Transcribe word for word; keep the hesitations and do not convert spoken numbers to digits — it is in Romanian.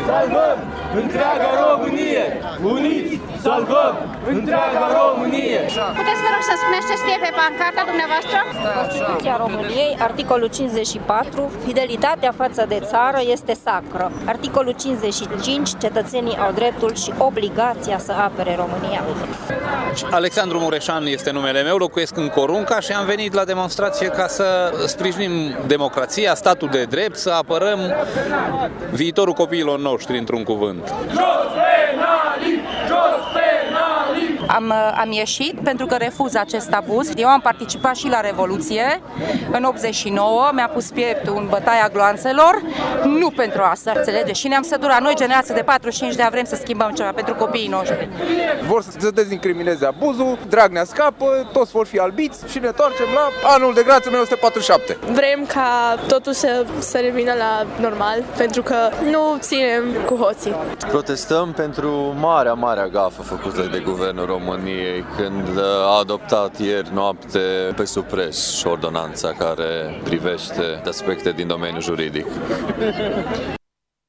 salvăm întreaga Românie! Uniți, salvăm întreaga Românie! Puteți, vă rog, să spuneți ce scrie pe pancarta dumneavoastră? Constituția României, articolul cincizeci și patru, fidelitatea față de țară este sacră. Articolul cincizeci și cinci, cetățenii au dreptul și obligația să apere România. Alexandru Mureșan este numele meu, locuiesc în Corunca și am venit la demonstrație ca să sprijinim democrația, statul de drept, să apărăm viitorul copiilor noștri, într-un cuvânt. Jos penalii! Jos penalii! Am, am ieșit pentru că refuz acest abuz. Eu am participat și la Revoluție în optzeci și nouă, mi-a pus pieptul în bătaia gloanțelor, nu pentru asta, înțelege? Și ne-am săturat. Noi, generație de patruzeci și cinci de ani, vrem să schimbăm ceva pentru copiii noștri. Vor să dezincrimineze abuzul, Dragnea scapă, toți vor fi albiți și ne întoarcem la anul de grație o mie nouă sute patruzeci și șapte. Vrem ca totul să, să revină la normal, pentru că nu ținem cu hoții. Protestăm pentru marea, marea gafă făcută de Guvernul României când a adoptat ieri noapte pe supres și ordonanța care privește aspecte din domeniul juridic.